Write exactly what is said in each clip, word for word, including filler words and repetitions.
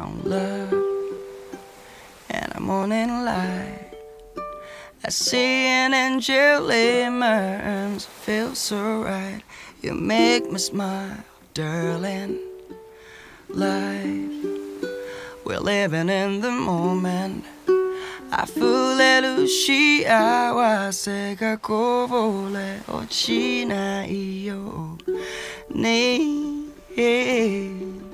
found love in a morning light. I see an angel emerge, feels so right. You make me smile, darling. Life, we're living in the moment. 溢れる幸せがこぼれ落ちないように、yeah.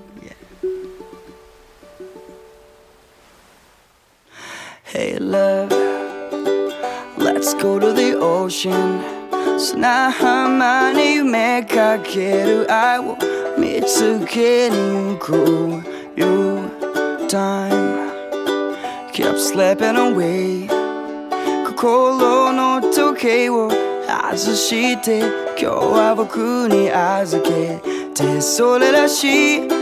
Hey love, let's go to the ocean. 砂浜に夢かける愛を見つけに行こうよ Time kept slipping away 心の時計を外して今日は僕に預けてそれらしい言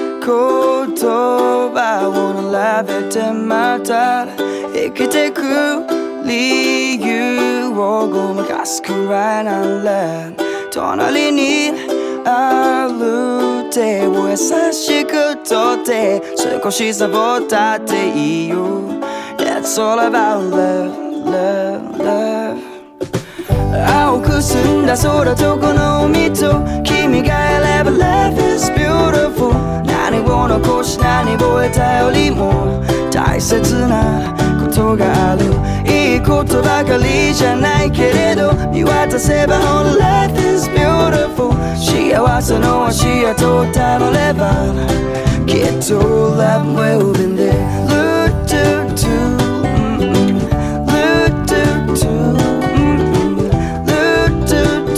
葉を並べてまた生きてく理由をごまかすくらいなら隣にある手を優しく取って少しサボったっていいよ It's all about love, love, love 青く澄んだ空とこの海と君が選ぶ Life is beautiful 何を残し何を得たよりも大切なことがあるいいことばかりじゃないけれど見渡せば All life is beautiful 幸せの足跡をたどればきっと Love will be there Look to to Look to to Look to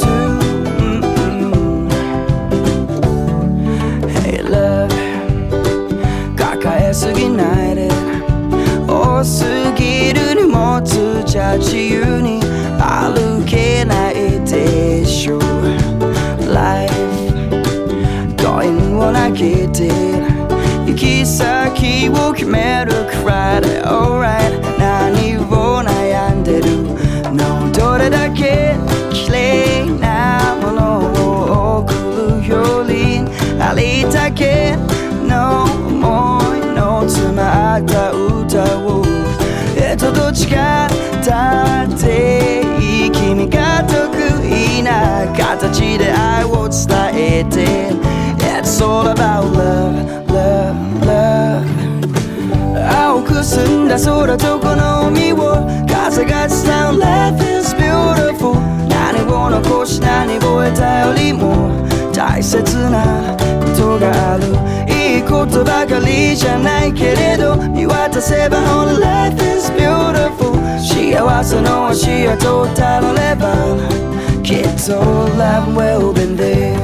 to Hey love 抱えすぎないで多すぎる荷物じゃ自由に歩けないでしょ Life コインを投げて行き先を決めるくらいで Alright 何を悩んでるのどれだけ綺麗なものを送るよりありったけの思いの詰まった歌をえっとどっちかだっていい君が得意な形で愛を伝えて It's all about love, love, love 青く澄んだ空とこの海を風が伝う Life is beautiful 何を残し何を得たよりも大切なことがあるいいことばかりじゃないけれど見渡せば All life is beautiful 幸せの足跡をたどればきっと Love will be there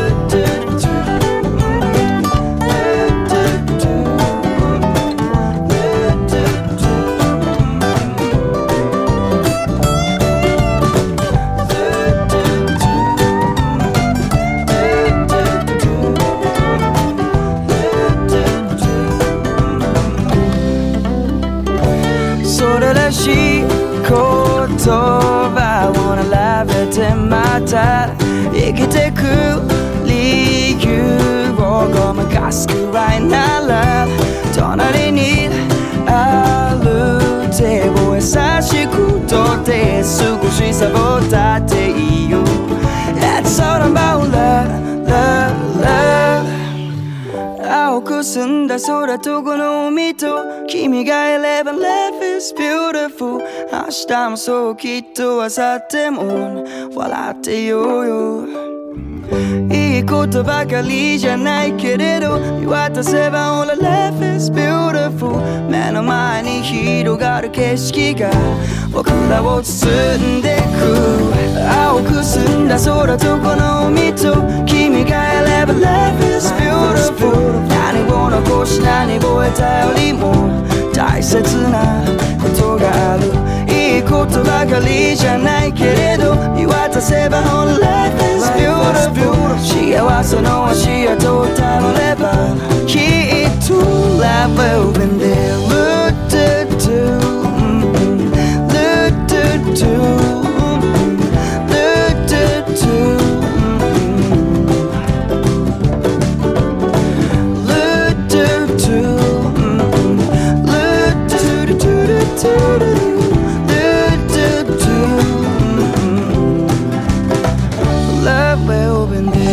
それらしい言葉を並べてまた生きてく理由をごまかすくらいなら隣にある手を優しく取って少しサボったっていいよ It's all about love, love, love 青く澄んだ空とこの海と君がいれば Life is beautiful 明日もそうきっと明後日も笑ってようよいいことばかりじゃないけれど見渡せば All life is beautiful 目の前に広がる景色が僕らを包んでく青く澄んだ空とこの海と君がいれば Life is beautiful 何を残し何を得たよりも大切なことがあるいいことばかりじゃないけれど見渡せば All life is beautiful 幸せの足跡をたどればきっと Love will be there Look to to Look to to Look to to Look to to Love will been there